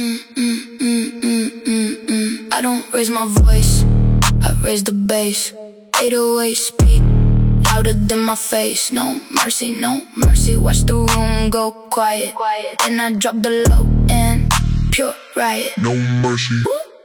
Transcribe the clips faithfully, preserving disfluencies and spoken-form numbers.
mm, mm, mm, mm, mm, mm. I don't raise my voice, I raise the bass. eight oh eight speak louder than my face. No mercy, no mercy. Watch the room go quiet. Then I drop the low and pure riot. No mercy.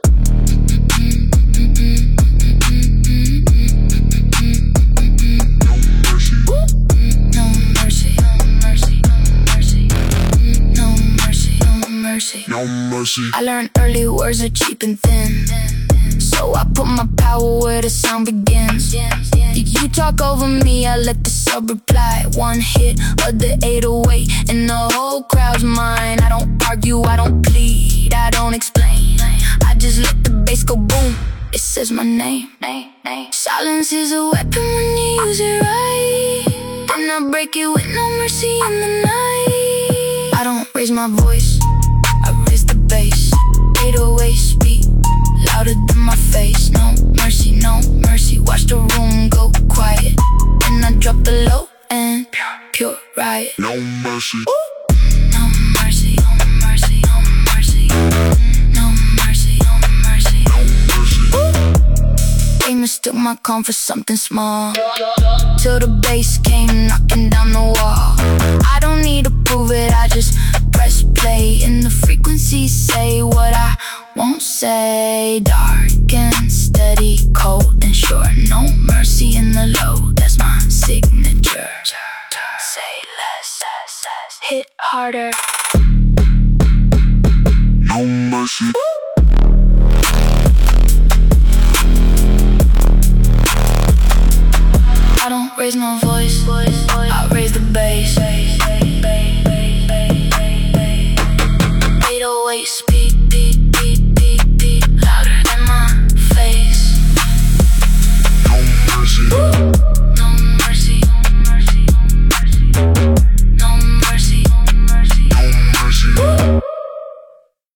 No mercy. I learned early words are cheap and thin, so I put my power where the sound begins. You talk over me, I let the sub reply. One hit of the eight oh eight and the whole crowd's mine. I don't argue, I don't plead, I don't explain. I just let the bass go boom, it says my name. Silence is a weapon when you use it right. Then I break it with no mercy in the night. I don't raise my voice, I raise the bass. eight oh eight speak louder than my face. No mercy, no mercy. Watch the room go quiet. Then I drop the low and pure riot. No mercy. No mercy, no mercy, no mercy. No mercy, no mercy. No mercy. They mistook my calm for something small, till the bass came knocking down the wall. I don't need to prove it, I just press play, and the frequencies say what I won't say. Dark and steady, cold and short. No mercy in the low, that's my signature. Say less, hit harder. No mercy. I don't raise my voice, I raise the bass. eight oh eight speed